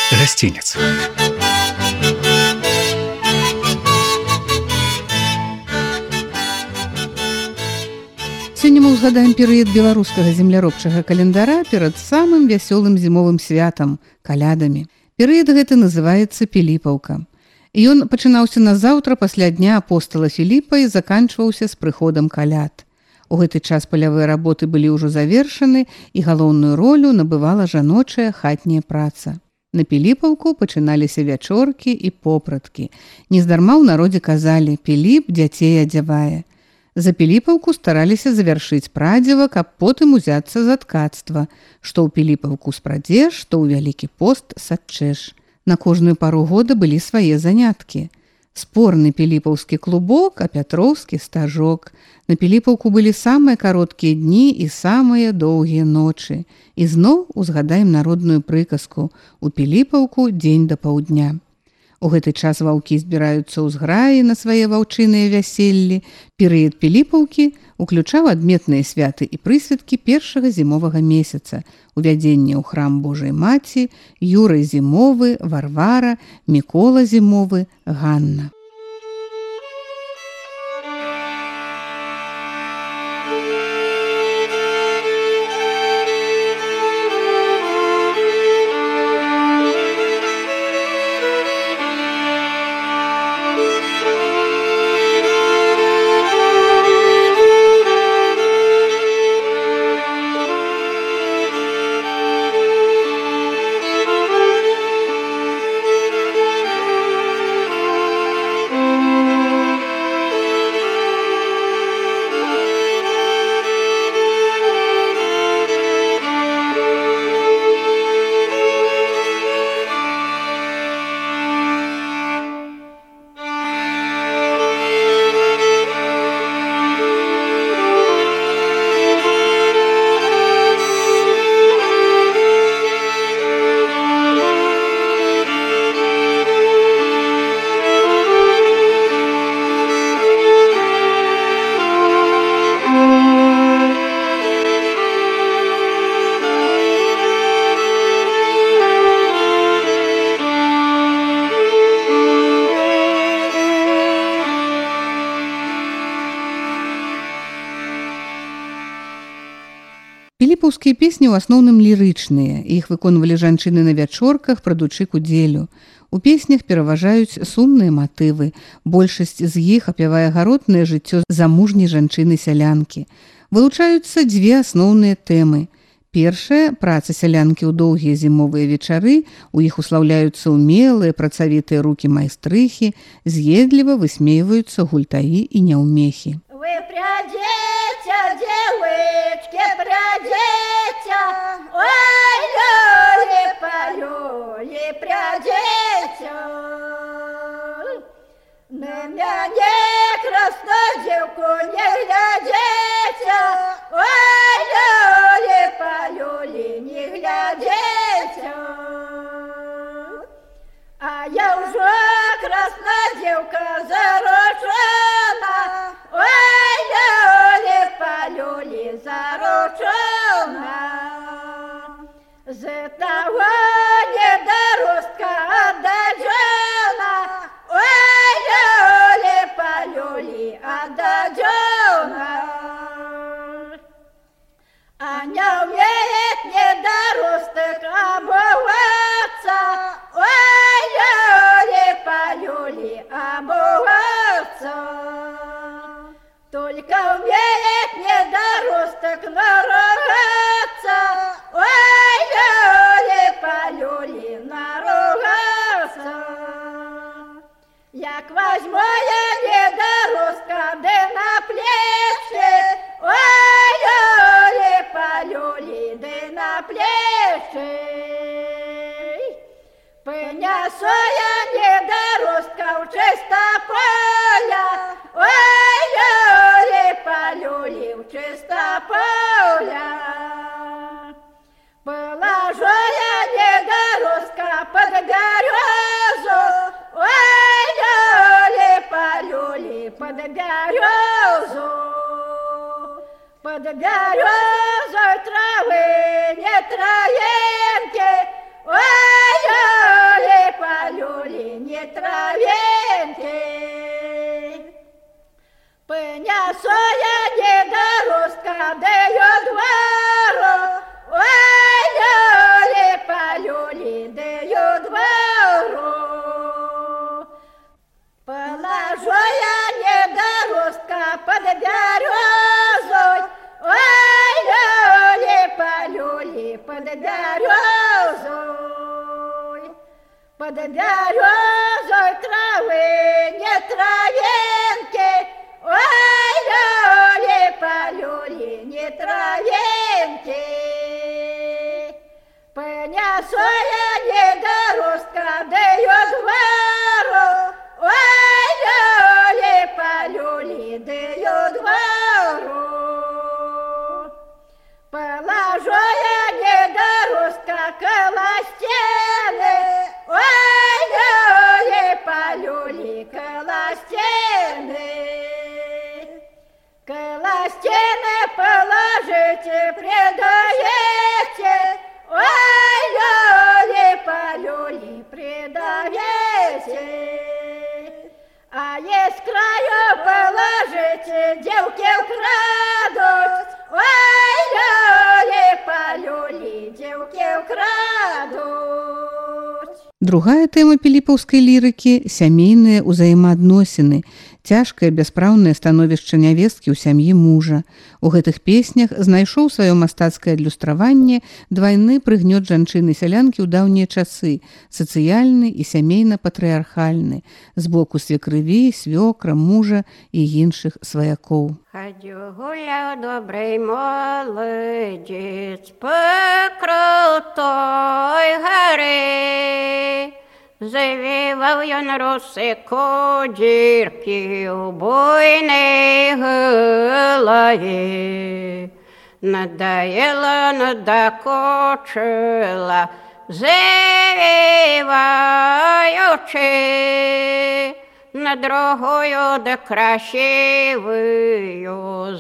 Гасцінец. Сёння мы ўзгадаем перыяд беларускага земляробчага календара перад самым вясёлым зімовым святам калядамі. Перыяд гэты называецца Піліпаўка. Ён пачынаўся назаўтра пасля дня апостала Філіпа і заканчваўся з прыходам каляд. У гэты час палявыя работы былі ўжо завершаны, і галоўную ролю набывала жаночая хатняя праца. На Піліпаўку пачыналіся вячоркі і попраткі. Нездарма ў народзе казалі: «Піліп дзяцей адзявае». За Піліпаўку стараліся завяршыць прадзева, каб потым узяцца за ткацтва, што ў Піліпаўку спрадзеш, што ў Вялікі пост садчэш. На кожную пару года былі свае заняткі. Спорны піліпаўскі клубок, а пятроўскі стажок. На Піліпаўку былі самыя кароткія дні і самыя доўгія ночы. І зноў узгадаем народную прыказку: у Піліпаўку дзень да паўдня. У гэты час ваўкі збіраюцца ў зграі на свае ваўчыныя вяселлі. Перыяд Піліпаўкі уключаў адметныя святы і прысвяткі першага зімовага месяца: увядзенне ў храм Божай Маці, Юрай зімовы, Варвара, Мікола зімовы, Ганна. Піліпаўскія песні ў асноўным лірычныя. Іх выконвалі жанчыны на вячорках, прадучы кудзелю. У песнях пераважаюць сумныя матывы. Большасць з іх апявае гаротнае жыццё замужняй жанчыны-сялянкі. Вылучаюцца дзве асноўныя тэмы. Першая – праца сялянкі ў доўгія зімовыя вечары. У іх услаўляюцца ўмелыя, працавітыя рукі майстрыхі, з'едліва высмейваюцца гультаі і няўмехі. Вы прядзеце, дзевычкі, прядзеце, ой, люлі, палюлі, прядзеце. На мяне, красную дзевку, не глядзеце, ой, люлі, палюлі, не глядзеце. А я ўжо, красная дзевка, заручана, ой, люлі, палюлі, заручана. З таго недаростка аддадзёна, ой, люлі, палюлі, аддадзёна. А не ўмеет недаростак абувацца, ой, люлі, палюлі, абувацца. Только умеет недоросток наругаться, ой, люлі, палюлі, наругаться. Як возьму я недоростка, да на плечи, ой, люлі, палюлі, да на плечи. Понесу я недоростка в чисто поля, ой, люлі, палюлі, в чисто поля. Положу я недоростка под березу, ой, люлі, палюлі, под березу. Под березой травы не троенки, ой, березой. Под березой травы не травинки, ой, люли-полюли, не травинки. Понесу я недоростка, да ее двору, ой, люли-полюли, да ее двору. Положу я недоростка около стены, ой, люли-полюли, около стены. Около стены положите, предаете, ой, люли-полюли, предаете. А есть краю положите, девки украдут, ой, люли-полюли, девки украдут. Другая тэма піліпаўскай лірыкі – сямейныя ўзаемаадносіны, цяжкае бяспраўнае становішча нявесткі ў сям'і мужа. У гэтых песнях знайшоў сваё мастацкае адлюстраванне двайны прыгнёт жанчыны-сялянкі ў даўнія часы, сацыяльны і сямейна-патрыархальны, з боку свекрыві, свёкра, мужа і іншых сваякоў. Ходил гулял добрый молодец по крутой горе. Завивал он росы кудирки у буйной голове. Надоело, надокучило, завиваючи. На другую да красивую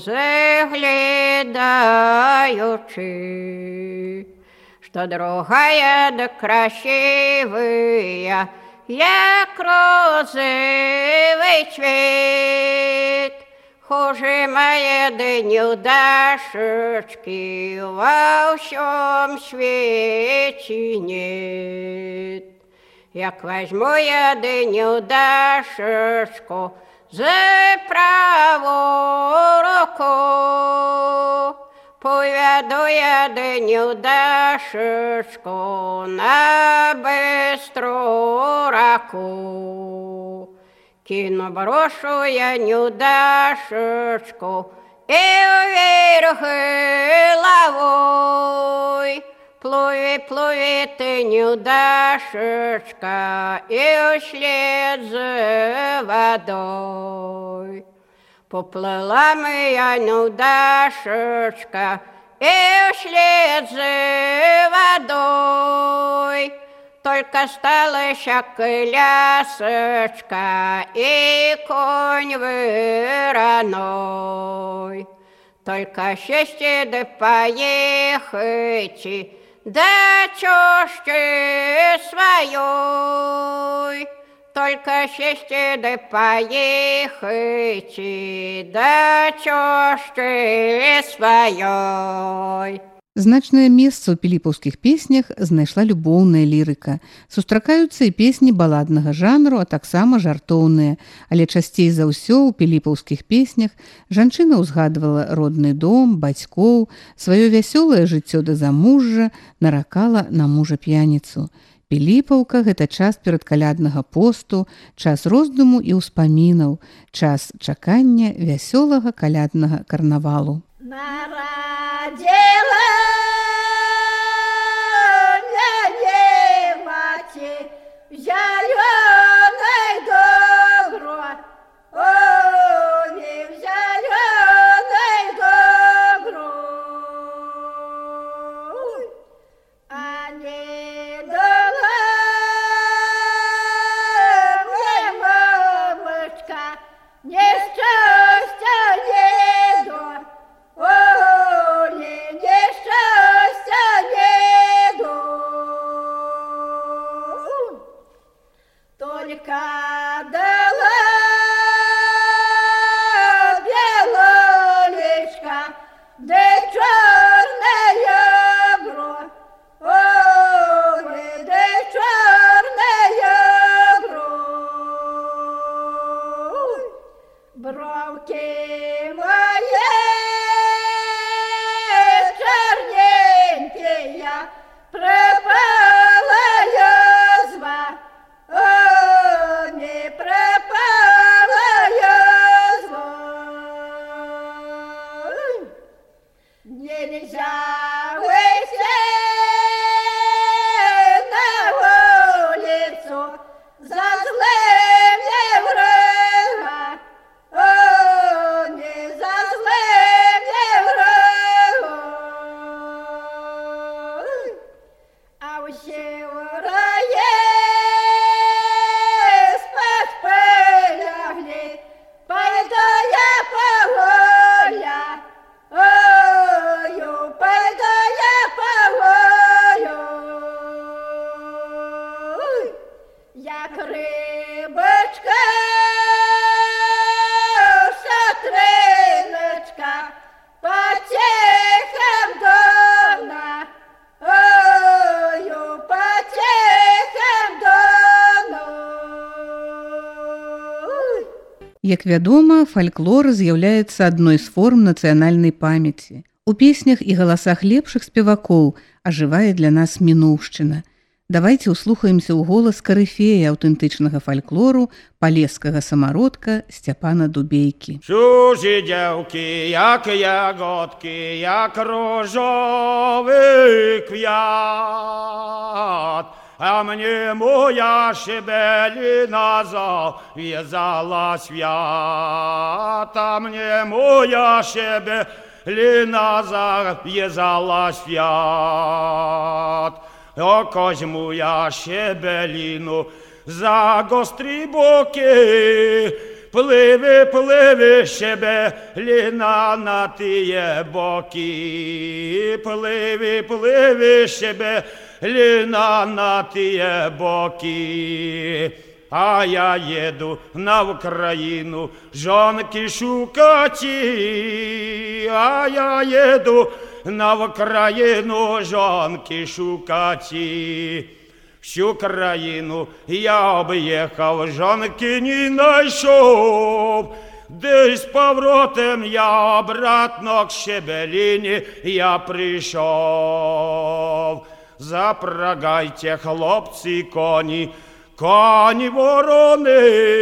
заглядаючи, что другая да красивая, як розовый цвет. Хуже моя да неудашечки во всем свете нет. Як возьму я да неудашечку за правую руку, поведу я да неудашечку на быструю раку. Кину брошу я неудашечку и вверх головой. Плыви, плыви ты, неудашечка, и вслед за водой. Поплыла моя неудашечка, и вслед за водой. Только осталась колясочка и конь вороной. Только счастье да поехайте, да чушки своей. Только счастье да поехайте, да чушки своей. Значнае месца ў піліпаўскіх песнях знайшла любоўная лірыка. Сустракаюцца і песні баладнага жанру, а таксама жартоўныя. Але часцей за ўсё ў піліпаўскіх песнях жанчына ўзгадвала родны дом, бацькоў, сваё вясёлае жыццё да замужжа, наракала на мужа-п'яніцу. Піліпаўка – гэта час перадкаляднага посту, час роздуму і ўспамінаў, час чакання вясёлага каляднага карнавалу. Народила меня мать зеленой добро, ой, зеленой добро, а не дала мне мамочка несчастья не до. О, не счастье! Як вядома, фальклор з'яўляецца адной з форм нацыянальнай памяці. У песнях і галасах лепшых спевакоў ажывае для нас мінуўшчына. Давайте услухаемся ў голас карыфея аўтэнтычнага фальклору палескага самародка Сцяпана Дубейкі. Чужі дзеўкі, як ягодкі, як рожовый квят, а мне моя шебелина завязала свят, а мне моя шебелина завязала свят. О, козьму я шебелину за гострі боки, пливи, пливи, шебелина на тіє боки, пливи, пливи, шебелина на тіє боки. А я їду на Україну жонки шукати, а я їду на Україну жонки шукати. Всю країну я об'їхав, жонки не знайшов. Десь поворотом я обратно к Шебелині я прийшов. Запрягайте, хлопці, коні, коні ворони,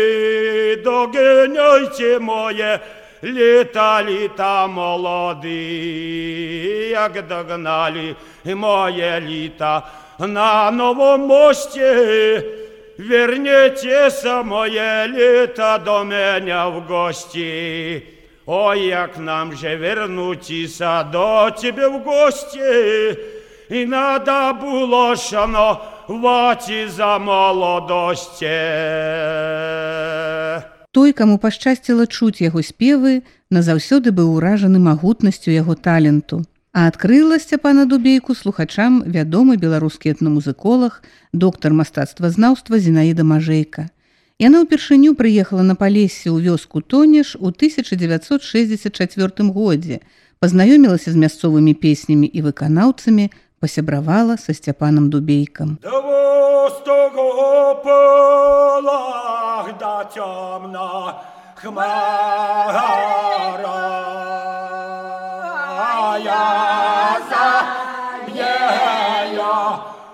доганяйте моє літа, літа молоді. Як догнали моє літа на новому мості, вернітеся моє літа до мене в гості. Ой, як нам же вернутися до тебе в гості, і надо було шанувати за молодості. Той, каму пашчасціла чуць яго спевы, назаўсёды быў уражаны магутнасцю яго таленту. А адкрыла Сцяпана Дубейку слухачам вядомы беларускі этнамузыколог, доктар мастацтвазнаўства Зінаіда Мажэйка. Яна ўпершыню прыехала на Палессе ў вёску Тонеш у 1964 годзе, пазнаёмілася з мясцовымі песнямі і выканаўцамі, пасябравала са Сцяпанам Дубейкам. Да востого полах да тёмна хмара, я за нею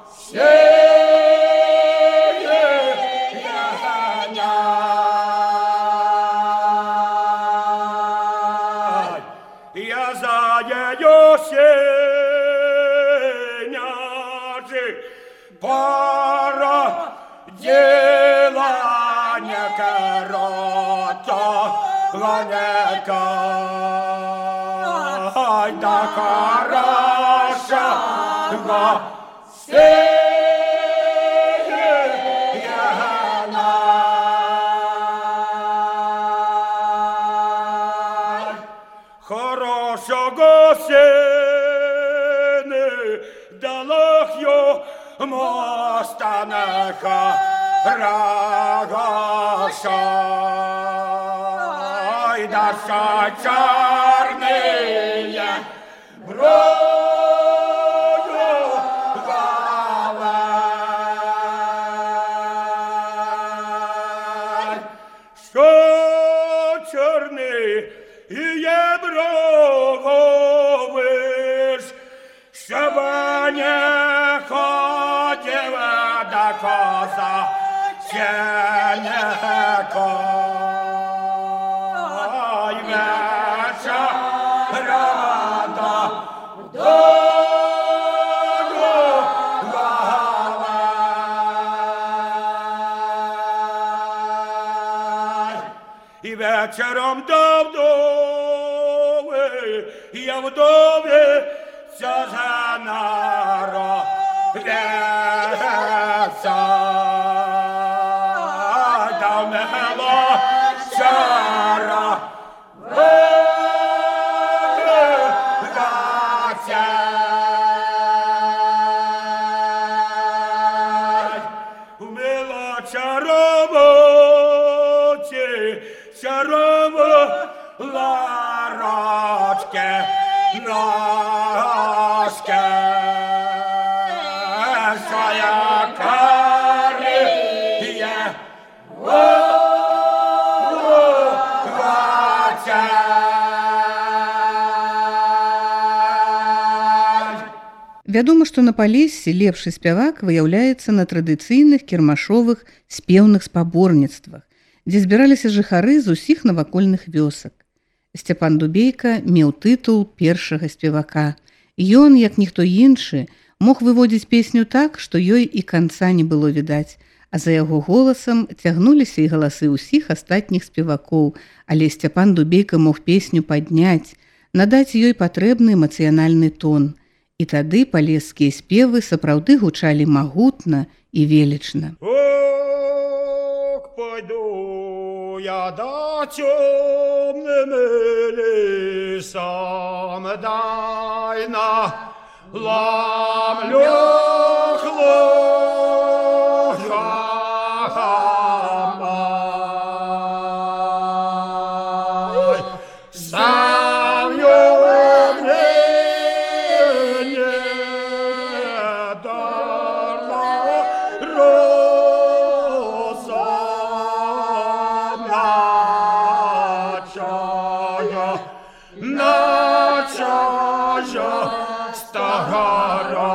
я за нею пора дела не корото, ланека, ай да хороша, хорошого сына далах ё мостанеха рагаша, ай да чарные брою гавай, що чорний є броговиш, щоб не ходила до коза ченеко. Ой, вечерада дорогавай. І вечором до вдови, я вдові ця жанара веса, да мело чара вегася. Умела чаровоці, чарово ларочке ножке, своя каріє Вядома, што на Палессі лепшы спявак выяўляецца на традыцыйных кірмашовых спеўных спаборніцтвах, дзе збіраліся жыхары з усіх навакольных вёсак. Сцяпан Дубейка меў тытул першага спевака. Ён, як ніхто іншы, мог выводзіць песню так, што ёй і канца не было відаць, а за яго голасам цягнуліся і галасы ўсіх астатніх спевакоў, але Сцяпан Дубейка мог песню падняць, надаць ёй патрэбны эмацыянальны тон. І тады палескія спевы сапраўды гучалі магутна і велічна. Ок, пойду я да темным лесам, дай на ламлю хлопья. Сам я мне дарла роза начая стагара.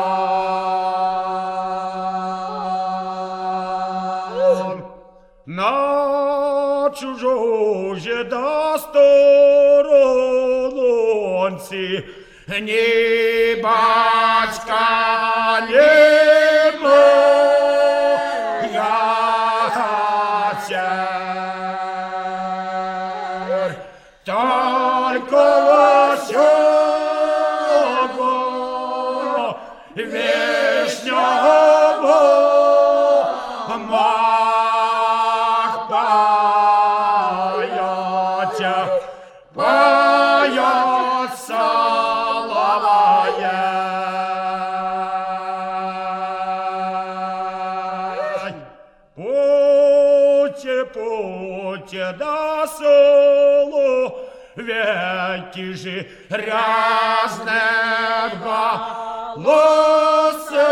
На чужое да сторонці ні батька, ні матір, тільки лосього вишнього мах паяться, паяться лаває. Путе да село, веки же грязне голоси.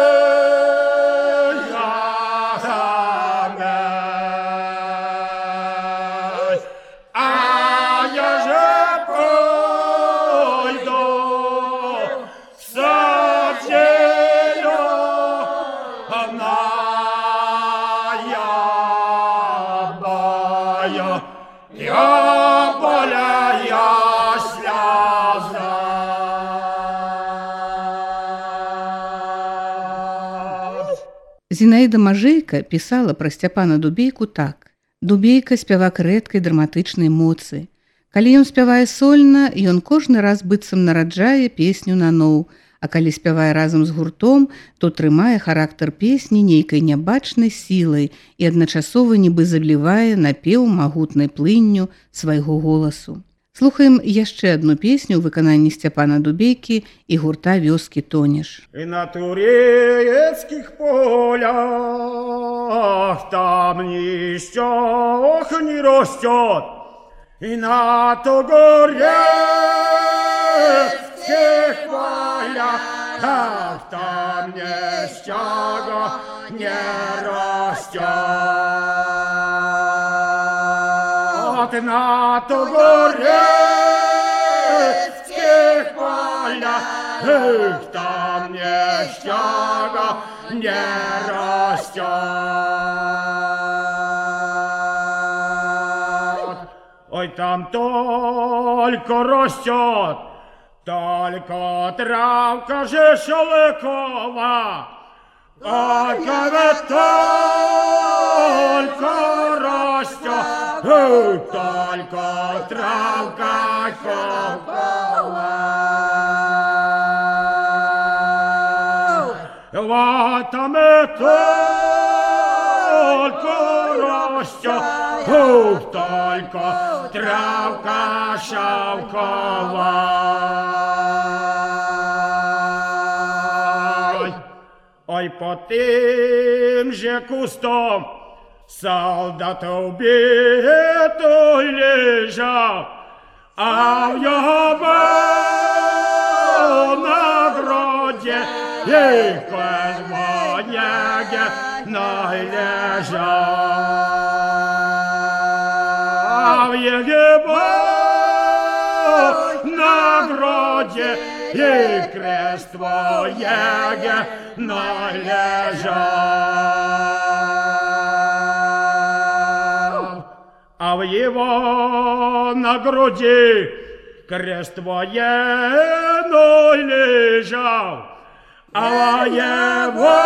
Зінаіда Мажэйка пісала пра Сцяпана Дубейку так. Дубейка спявак рэдкай драматычнай моцы. Калі ён спявае сольна, ён кожны раз быццам нараджае песню наноў, а калі спявае разам з гуртом, то трымае характар песні нейкай нябачнай сілай і адначасова нібы заблівае напеў магутнай плынню свайго голасу. Слухаем яшчэ адну песню ў выкананні Сцяпана Дубейкі і гурта «Вёскі Тонеш». И на турецких полях там ничего не растет, и на турецких полях там ничего не растет. На турецких полях там ничего не растет. Ой, там только растет, только травка же шелыкова, только растет, только травка шелковая. Вот там и только растет, только травка шелковая. Ой, под тем же кустом солдат убитый лежал, а в его награде и Казманяге належал. А в его награде і крест твоєге належав. А в его на груди крест военный лежал, а в его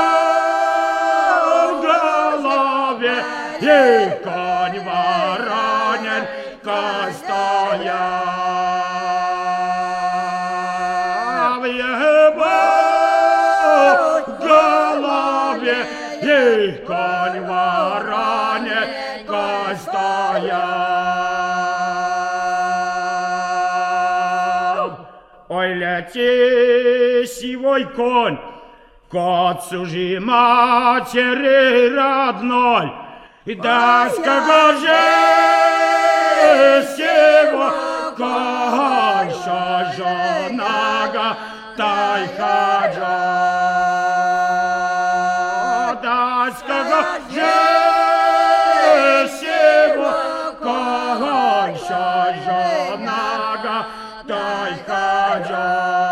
голове и конь воронен стоял. В его голове и конь воронен стоял. Ой, лети, сивой конь, к отцу же матери родной, и да с кого же сего конь, что жонага тайхаджа. Да с кого же сего конь, что жонага тайхаджа.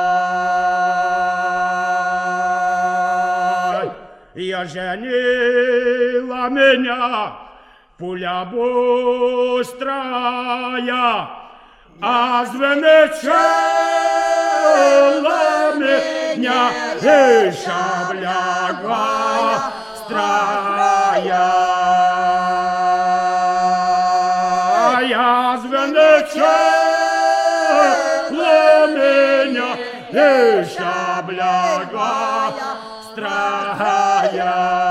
Я женила меня пуля быстрая, а звенечала меня и шабля гострая. Я звенечала меня и шабля гострая.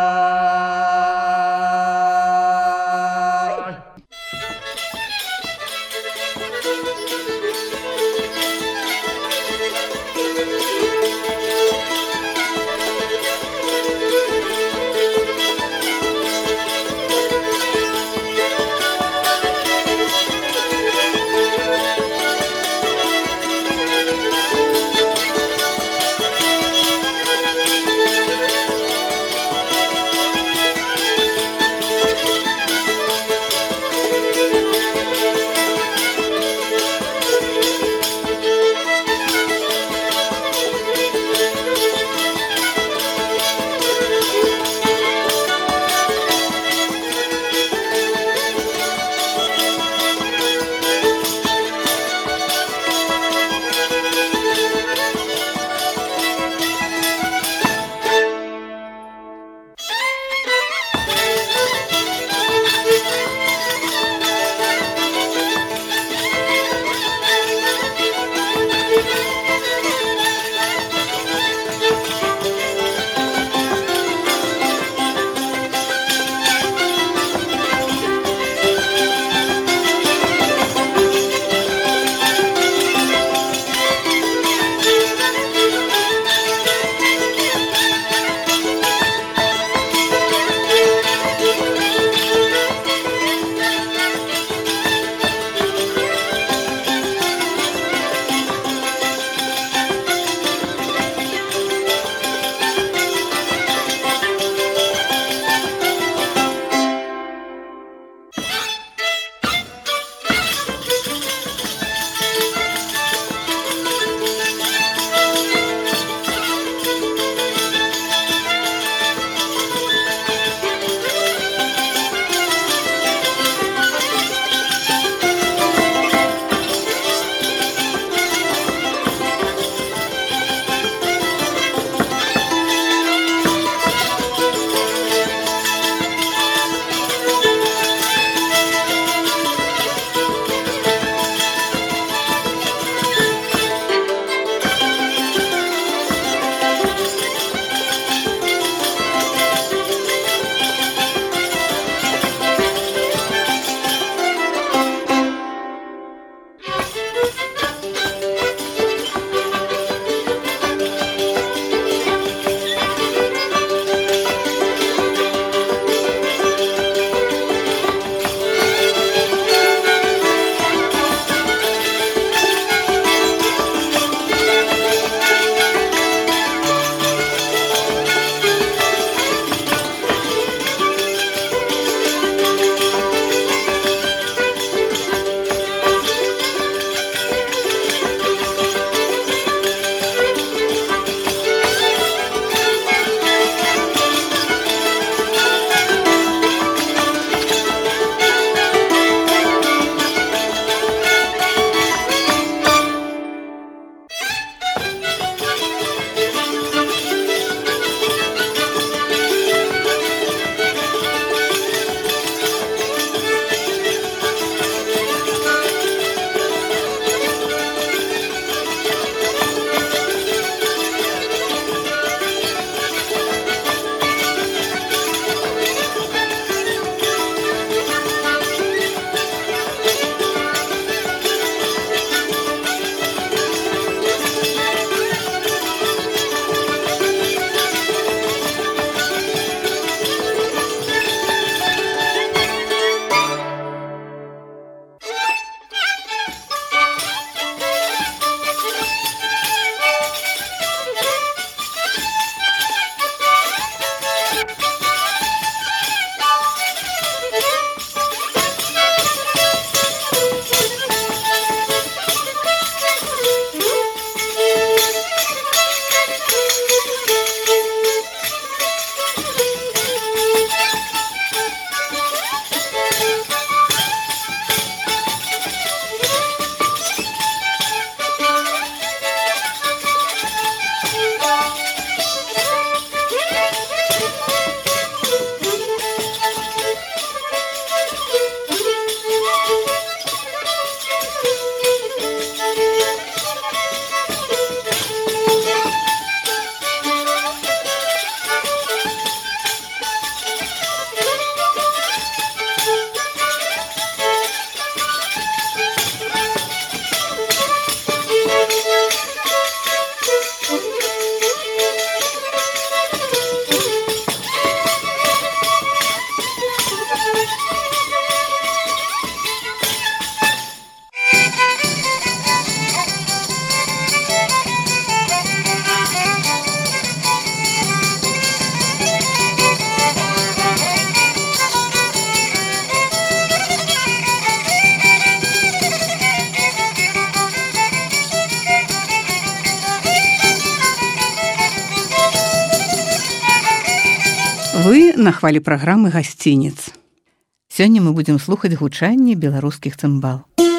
Вы на хвалі праграмы «Гасцінец». Сёння мы будзем слухаць гучанне беларускіх цымбал.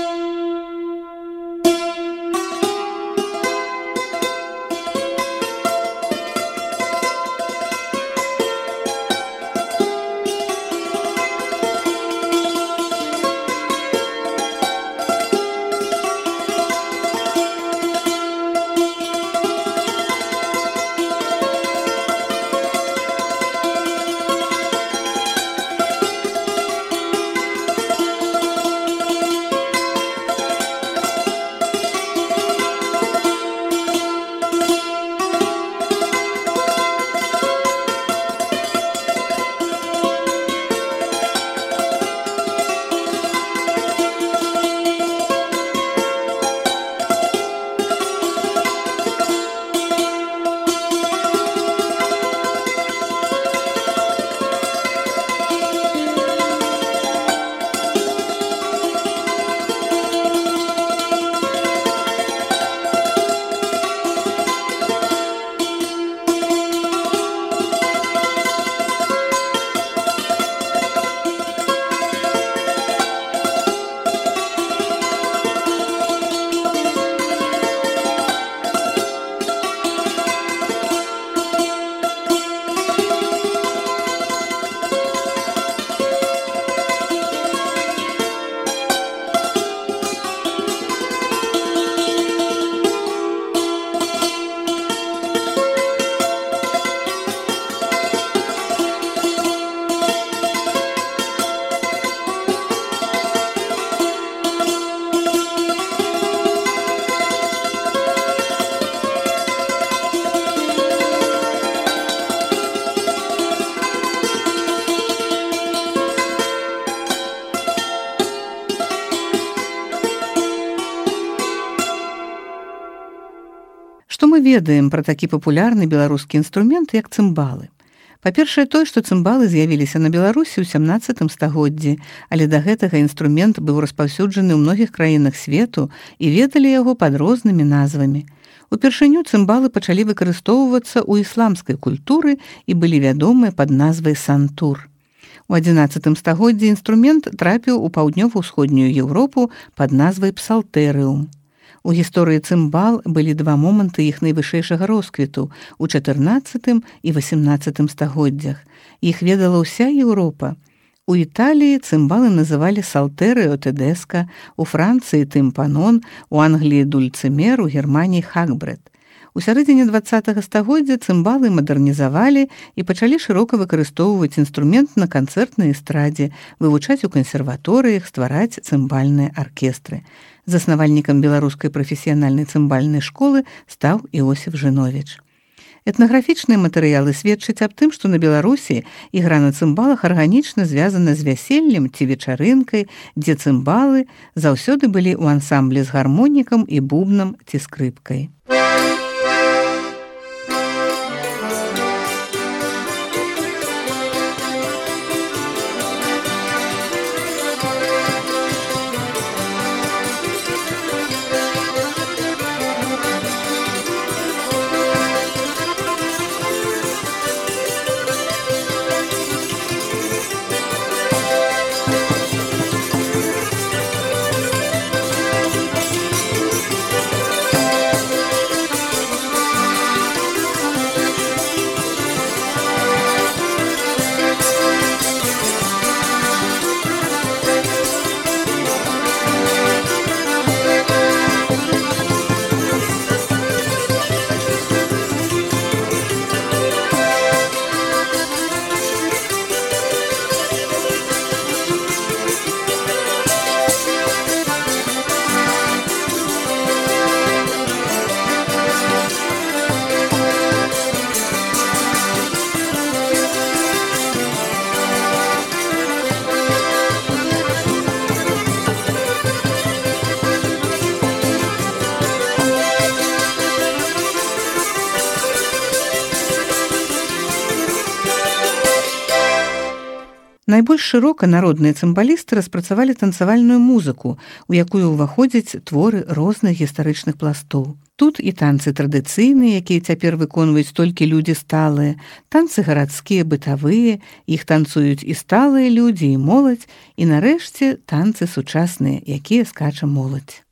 Што мы ведаем пра такі папулярны беларускі інструмент, як цымбалы? Па-першае, той, што цымбалы з'явіліся на Беларусі ў 17 стагоддзі, але да гэтага інструмент быў распаўсюджаны ў многіх краінах свету і ведалі яго пад рознымі назвамі. Упершыню цымбалы пачалі выкарыстоўвацца ў ісламскай культуры і былі вядомыя пад назвай сантур. У 11 стагоддзі інструмент трапіў у паўднёва-ўсходнюю Еўропу пад назвай псалтэрыум. У гісторыі цымбал былі два моманты іх найвышэйшага росквіту у 14 і 18 стагоддзях. Іх ведала ўся Еўропа. У Італіі цымбалы называлі салтерыо тэдэска, у Францыі тымпанон, у Англіі дульцымер, у Германіі хакбрэт. У сярэдзіне 20 стагоддзя цымбалы мадэрнізавалі і пачалі шырока выкарыстоўваць інструмент на канцэртнай эстрадзе, вывучаць у кансерваторыях, ствараць цымбальныя аркестры. Заснавальнікам беларускай прафесіянальнай цымбальнай школы стаў Іосіф Жыновіч. Этнаграфічныя матэрыялы сведчаць аб тым, што на Беларусі ігра на цымбалах арганічна звязана з вяселлем ці вечарынкай, дзе цымбалы заўсёды былі ў ансамблі з гармонікам і бубнам ці скрыпкай. Найбольш шырока народныя цымбалісты распрацавалі танцавальную музыку, у якую ўваходзяць творы розных гістарычных пластоў. Тут і танцы традыцыйныя, якія цяпер выконваюць толькі людзі сталыя, танцы гарадскія, бытавыя, іх танцуюць і сталыя людзі, і моладзь, і нарэшце танцы сучасныя, якія скача моладзь.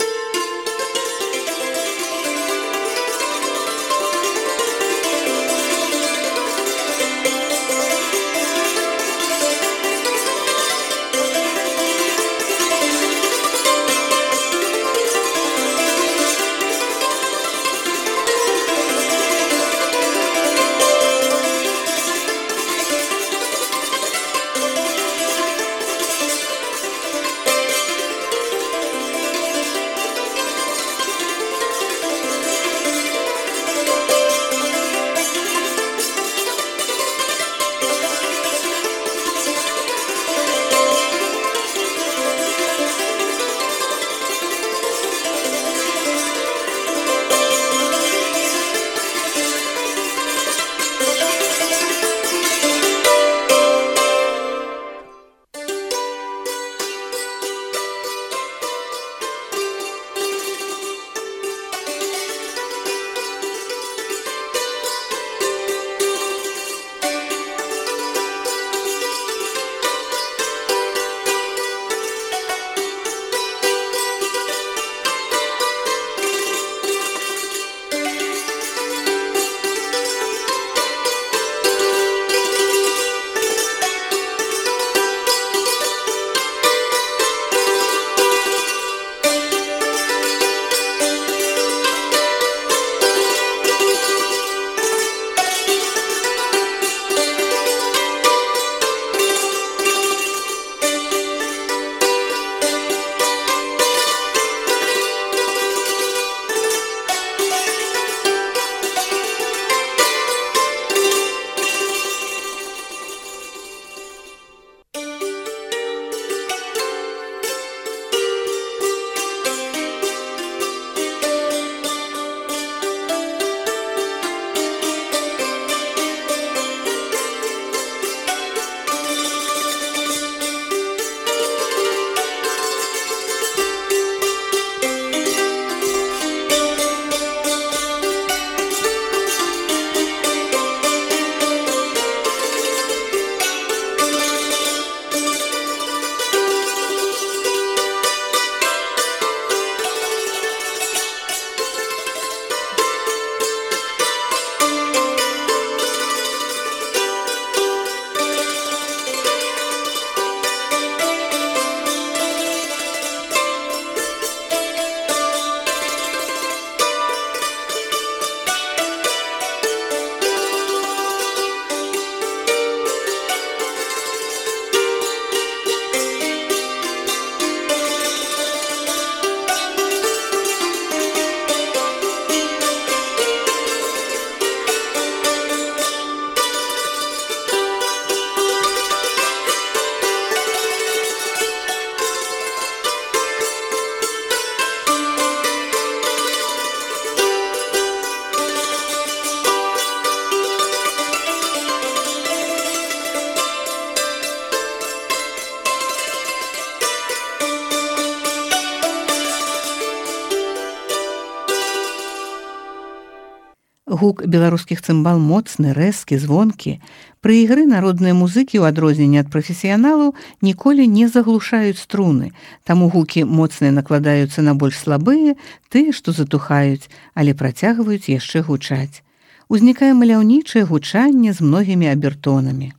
Гук беларускіх цымбал моцны, рэзкі, звонкі. Пры ігры народныя музыкі, у адрозненне ад прафесіяналаў, ніколі не заглушаюць струны, таму гукі моцныя накладаюцца на больш слабыя, тыя, што затухаюць, але працягваюць яшчэ гучаць. Узнікае маляўнічае гучанне з многімі абертонамі.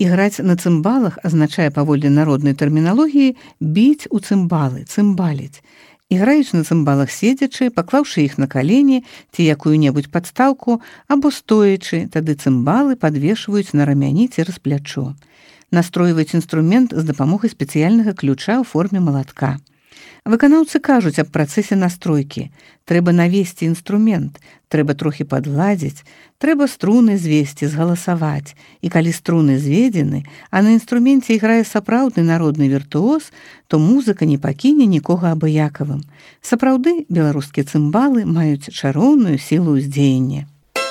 Іграць на цымбалах азначае паводле народнай тэрміналогіі біць у цымбалы, цымбаліць. Іграюць на цымбалах седзячы, паклаўшы іх на калені ці якую-небудзь падстаўку, або стоячы, тады цымбалы падвешваюць на рамяні цераз плячо. Настройваюць інструмент з дапамогай спецыяльнага ключа ў форме малатка. Выканаўцы кажуць аб працэсе настройкі. Трэба навесці інструмент, трэба трохі падладзіць, трэба струны звесці, згаласаваць. І калі струны зведзены, а на інструменце іграе сапраўдны народны віртуоз, то музыка не пакіне нікога абыякавым. Сапраўды, беларускія цымбалы маюць чароўную сілу ўздзеяння.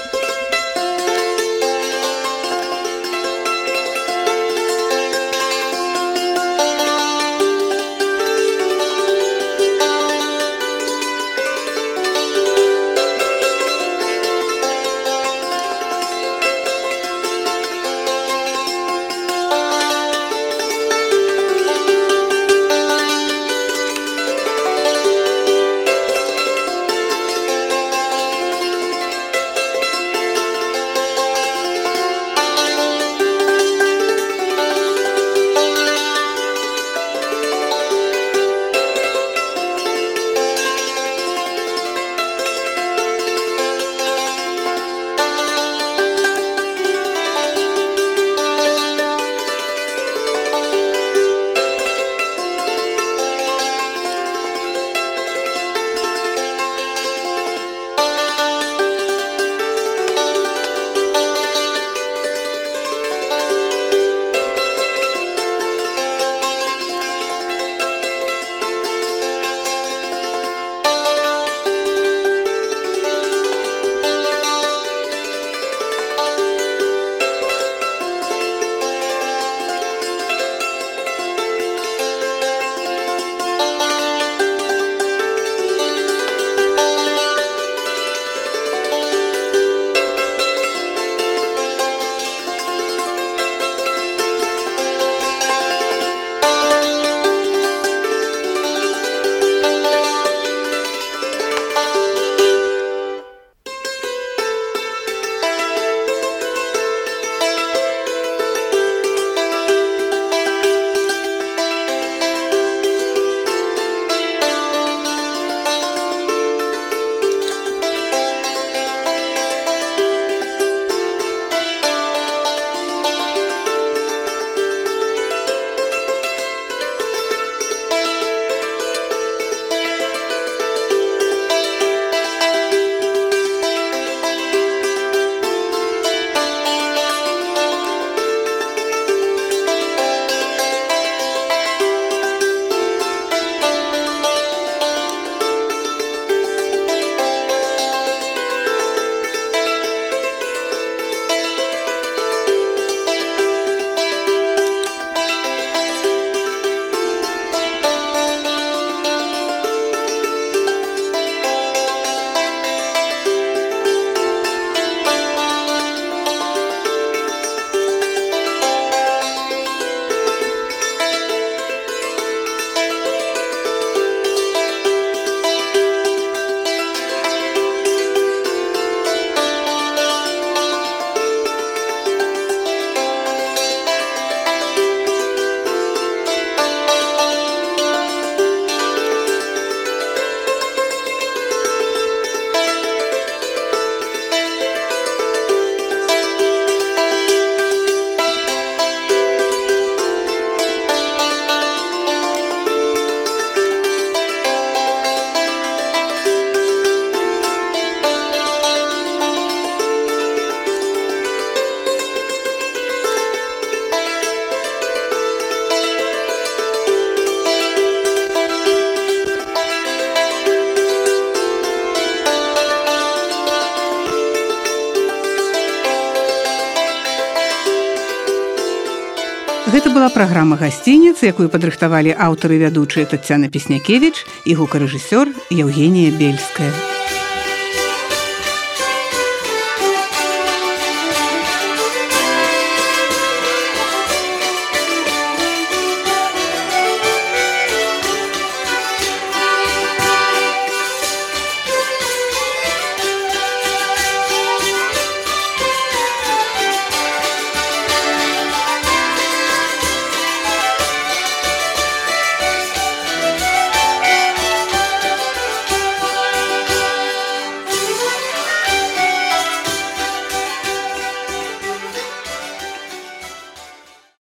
Гэта была праграма «Гасцініц», якую падрыхтавалі аўтары і вядучыя Таццяна Песнякевіч і гукарэжысёр Яўгенія Бельская.